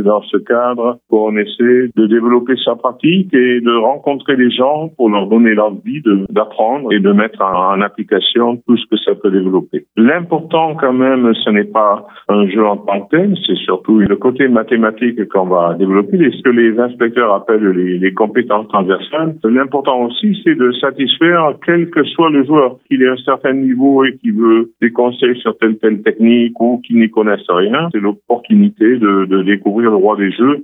dans ce cadre qu'on essaie de développer sa pratique et de rencontrer les gens pour leur donner l'envie d'apprendre et de mettre en application tout ce que ça peut développer. L'important quand même, ce n'est pas un jeu en tant que tel, c'est surtout le côté mathématique qu'on va développer, ce que les inspecteurs appellent les compétences transversales. L'important aussi, c'est de satisfaire quel que soit le joueur, qu'il ait un certain niveau et qui veut des conseils sur telle technique ou qui n'y connaisse rien. C'est l'opportunité de découvrir le roi des jeux